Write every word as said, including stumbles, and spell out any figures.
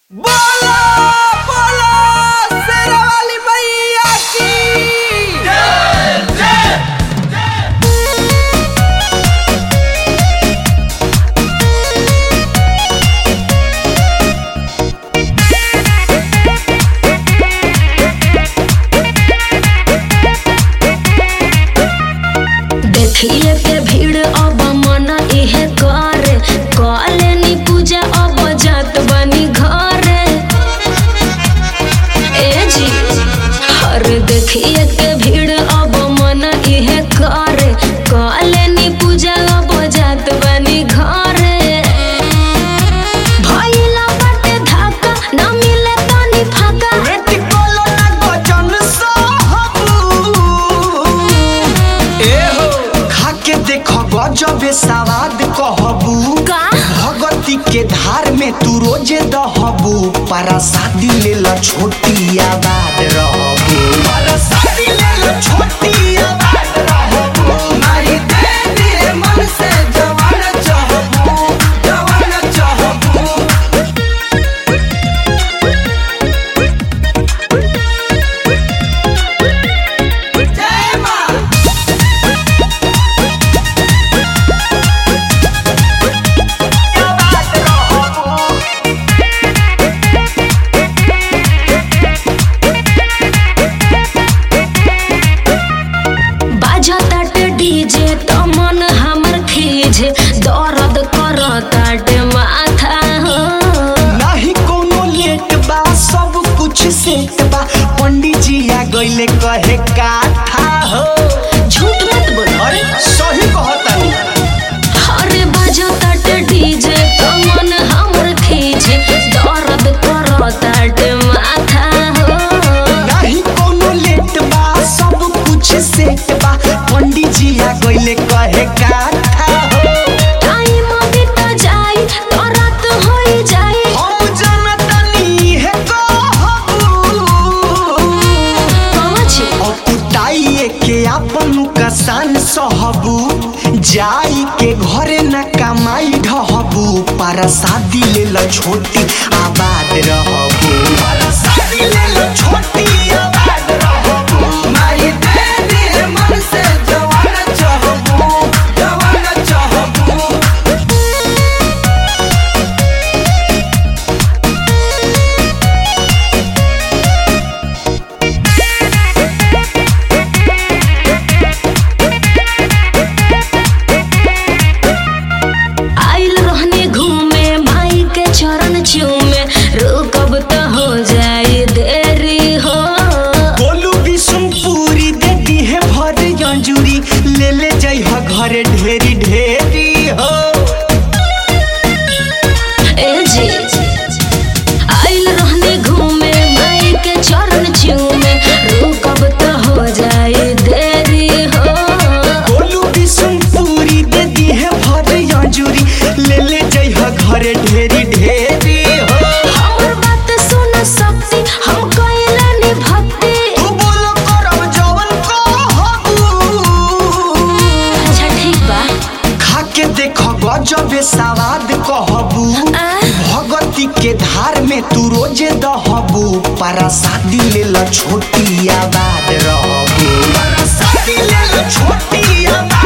बोलो बोलो शेरा वाली मैया की जय जय देखिए के भीड़ अब मन इहे करे कॉलेनी पूजा अब जात बनी घरे ए जी हर देखिए के भीड़ अब मन इहे करे कॉलेनी पूजा अब जात बनी घरे भइला बाटे धक्का न मिले तनी फाका बेटी कोलो ना गजन साहबू ए हो खा के देखो गजबे सवाद कहबू का भगवती के धार में तू रोजे दहबू पर शादी ले ल छोटी आबाद रहबू पर शादी ले ल छोटी आबाद रहबू मारी दे दे मन से जवान चाहबू जवान चाहबू जय मां बाजताटे डीजे त मन हमर खीजे दर्द करताटे माथा हो नहीं कोनो लेट बा सब कुछ सेट बा पंडित जी आ गइले कहे काथा हो झूठ मत बोल अरे सही कहतानी अरे बाजताटे डीजे त मन हमर खीजे दर्द करताटे माथा हो नहीं कोनो लेट बा सब कुछ सेट बा पंडित जी आ गइले कहे काथा हो टाइम बीत जाई तो रात होई जाई हम जनतनी है कहबू पहुंचे अपुताइए के आपन कसान सहबू जाई के घरे न कमाई ढहबू पर शादी ले ल छोटी आबाद रहबू पर शादी ले ल छोटी आबाद रहबू माई दे दे मन से जवान चाहबू जवान चाहबू आइल रहने घूमे माई के चरण चूमे रुकब तो हो जाए देरी हो बोलू बिशुनपुरी देती है भर अंजूरी ले ले जाइ ह घरे ढेरी ढेरी हो ए जी आइल रहने घूमे माई के चरण चूमे रुकब तो हो जाए देरी हो बोलू बिशुनपुरी देती है भर अंजूरी ले ले जाइ ह घरे ढेरी ढेरी हो हमर बात सुन सकती हम कइलानी भक्ति तू बोलो करब जवन कहबू अच्छा ठीक बा खा के देखो गजबे सवाद कहबू आ? भगवती के धार में तू रोजे दहबू पर शादी ले ल छोटी आबाद रहबू पर शादी ले ल छोटी आबाद